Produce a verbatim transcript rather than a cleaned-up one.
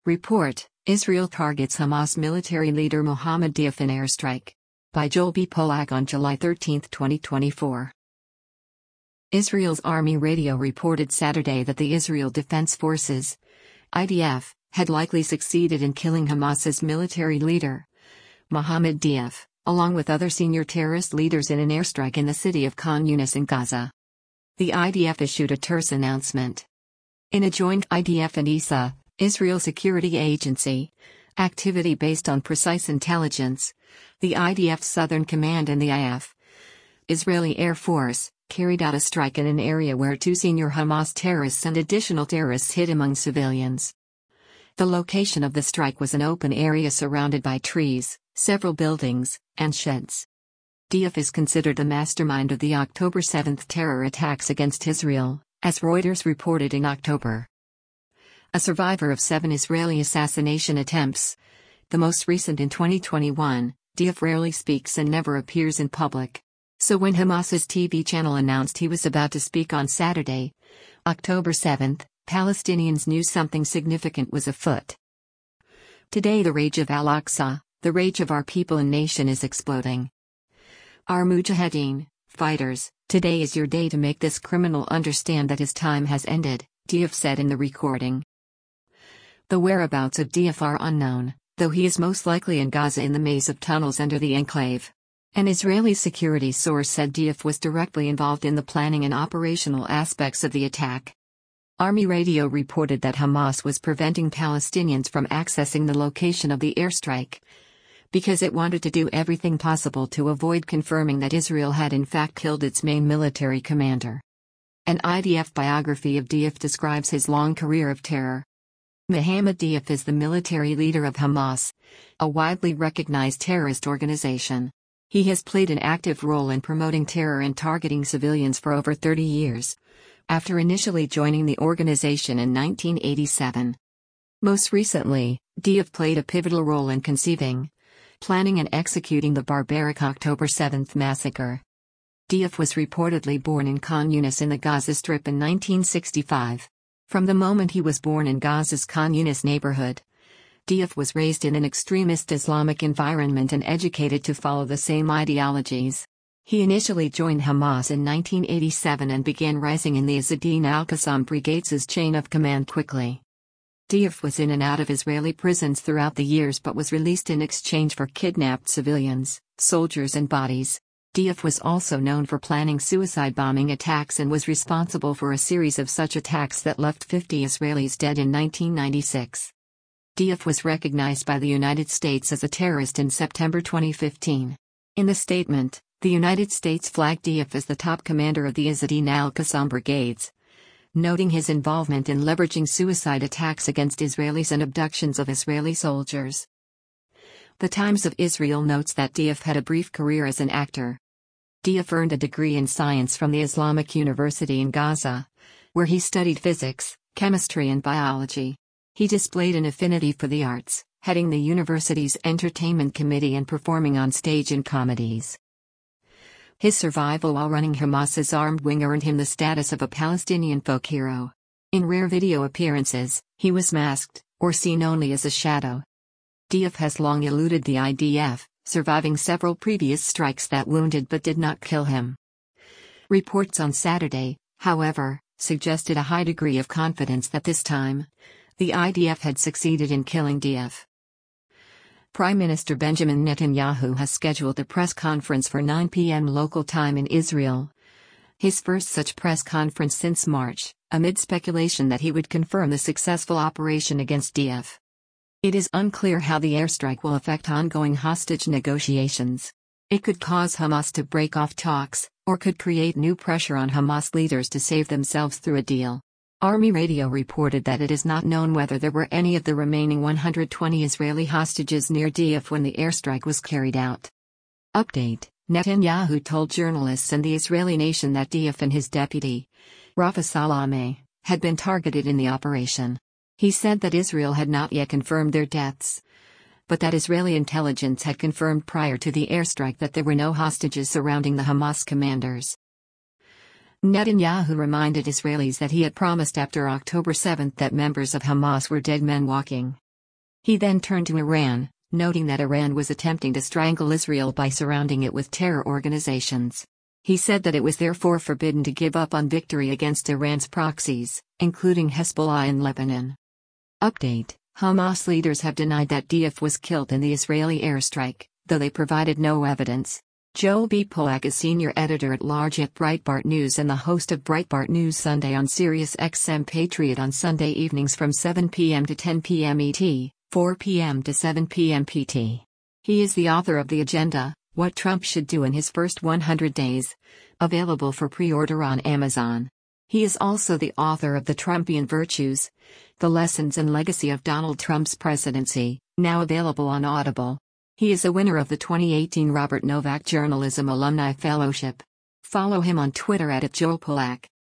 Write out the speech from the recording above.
Report: Israel targets Hamas military leader Mohammed Deif in airstrike. By Joel B. Polak on July thirteenth, twenty twenty-four. Israel's Army radio reported Saturday that the Israel Defense Forces, I D F, had likely succeeded in killing Hamas's military leader, Mohammed Deif, along with other senior terrorist leaders in an airstrike in the city of Khan Yunis in Gaza. The I D F issued a terse announcement. In a joint I D F and I S A, Israel Security Agency, activity based on precise intelligence, the I D F's Southern Command and the I F, Israeli Air Force, carried out a strike in an area where two senior Hamas terrorists and additional terrorists hid among civilians. The location of the strike was an open area surrounded by trees, several buildings, and sheds. Deif is considered the mastermind of the October seventh terror attacks against Israel, as Reuters reported in October. A survivor of seven Israeli assassination attempts, the most recent in twenty twenty-one, Deif rarely speaks and never appears in public. So when Hamas's T V channel announced he was about to speak on Saturday, October seventh, Palestinians knew something significant was afoot. Today the rage of Al-Aqsa, the rage of our people and nation is exploding. Our Mujahideen, fighters, today is your day to make this criminal understand that his time has ended, Deif said in the recording. The whereabouts of Deif are unknown, though he is most likely in Gaza in the maze of tunnels under the enclave. An Israeli security source said Deif was directly involved in the planning and operational aspects of the attack. Army radio reported that Hamas was preventing Palestinians from accessing the location of the airstrike because it wanted to do everything possible to avoid confirming that Israel had in fact killed its main military commander. An I D F biography of Deif describes his long career of terror. Mohammed Deif is the military leader of Hamas, a widely recognized terrorist organization. He has played an active role in promoting terror and targeting civilians for over thirty years, after initially joining the organization in nineteen eighty-seven. Most recently, Deif played a pivotal role in conceiving, planning and executing the barbaric October seventh massacre. Deif was reportedly born in Khan Yunis in the Gaza Strip in nineteen sixty-five. From the moment he was born in Gaza's Khan Yunis neighborhood, Deif was raised in an extremist Islamic environment and educated to follow the same ideologies. He initially joined Hamas in nineteen eighty-seven and began rising in the Izzedine al-Qassam Brigade's chain of command quickly. Deif was in and out of Israeli prisons throughout the years but was released in exchange for kidnapped civilians, soldiers and bodies. Deif was also known for planning suicide bombing attacks and was responsible for a series of such attacks that left fifty Israelis dead in nineteen ninety-six. Deif was recognized by the United States as a terrorist in September twenty fifteen. In the statement, the United States flagged Deif as the top commander of the Izzedine al-Qassam brigades, noting his involvement in leveraging suicide attacks against Israelis and abductions of Israeli soldiers. The Times of Israel notes that Deif had a brief career as an actor. Deif earned a degree in science from the Islamic University in Gaza, where he studied physics, chemistry and biology. He displayed an affinity for the arts, heading the university's entertainment committee and performing on stage in comedies. His survival while running Hamas's armed wing earned him the status of a Palestinian folk hero. In rare video appearances, he was masked, or seen only as a shadow. Deif has long eluded the I D F, surviving several previous strikes that wounded but did not kill him. Reports on Saturday, however, suggested a high degree of confidence that this time, the I D F had succeeded in killing Deif. Prime Minister Benjamin Netanyahu has scheduled a press conference for nine p m local time in Israel, his first such press conference since March, amid speculation that he would confirm the successful operation against Deif. It is unclear how the airstrike will affect ongoing hostage negotiations. It could cause Hamas to break off talks, or could create new pressure on Hamas leaders to save themselves through a deal. Army radio reported that it is not known whether there were any of the remaining one hundred twenty Israeli hostages near Deif when the airstrike was carried out. Update: Netanyahu told journalists and the Israeli nation that Deif and his deputy, Rafa Salameh, had been targeted in the operation. He said that Israel had not yet confirmed their deaths, but that Israeli intelligence had confirmed prior to the airstrike that there were no hostages surrounding the Hamas commanders. Netanyahu reminded Israelis that he had promised after October seventh that members of Hamas were dead men walking. He then turned to Iran, noting that Iran was attempting to strangle Israel by surrounding it with terror organizations. He said that it was therefore forbidden to give up on victory against Iran's proxies, including Hezbollah in Lebanon. Update: Hamas leaders have denied that Deif was killed in the Israeli airstrike, though they provided no evidence. Joel B. Polak is senior editor-at-large at Breitbart News and the host of Breitbart News Sunday on Sirius X M Patriot on Sunday evenings from seven p m to ten p m E T, four p m to seven p m P T. He is the author of The Agenda: What Trump Should Do in His First one hundred Days, available for pre-order on Amazon. He is also the author of The Trumpian Virtues: The Lessons and Legacy of Donald Trump's Presidency, now available on Audible. He is a winner of the twenty eighteen Robert Novak Journalism Alumni Fellowship. Follow him on Twitter at Joel Polak.